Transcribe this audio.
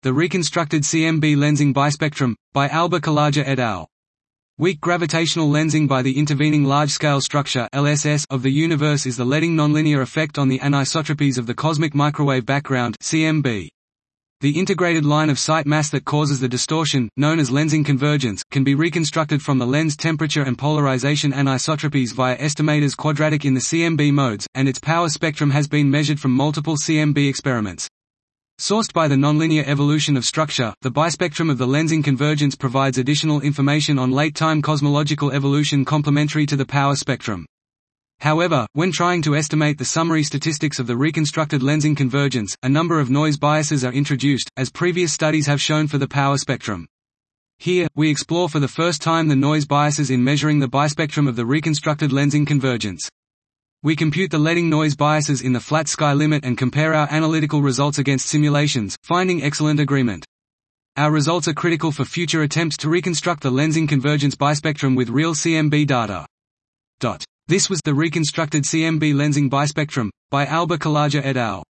The reconstructed CMB lensing bispectrum, by Alba Kalaja et al. Weak gravitational lensing by the intervening large-scale structure (LSS) of the universe is the leading nonlinear effect on the anisotropies of the cosmic microwave background (CMB). The integrated line of sight mass that causes the distortion, known as lensing convergence, can be reconstructed from the lens temperature and polarization anisotropies via estimators quadratic in the CMB modes, and its power spectrum has been measured from multiple CMB experiments. Sourced by the nonlinear evolution of structure, the bispectrum of the lensing convergence provides additional information on late-time cosmological evolution complementary to the power spectrum. However, when trying to estimate the summary statistics of the reconstructed lensing convergence, a number of noise biases are introduced, as previous studies have shown for the power spectrum. Here, we explore for the first time the noise biases in measuring the bispectrum of the reconstructed lensing convergence. We compute the leading noise biases in the flat sky limit and compare our analytical results against simulations, finding excellent agreement. Our results are critical for future attempts to reconstruct the lensing convergence bispectrum with real CMB data. This was the reconstructed CMB lensing bispectrum, by Alba Kalaja et al.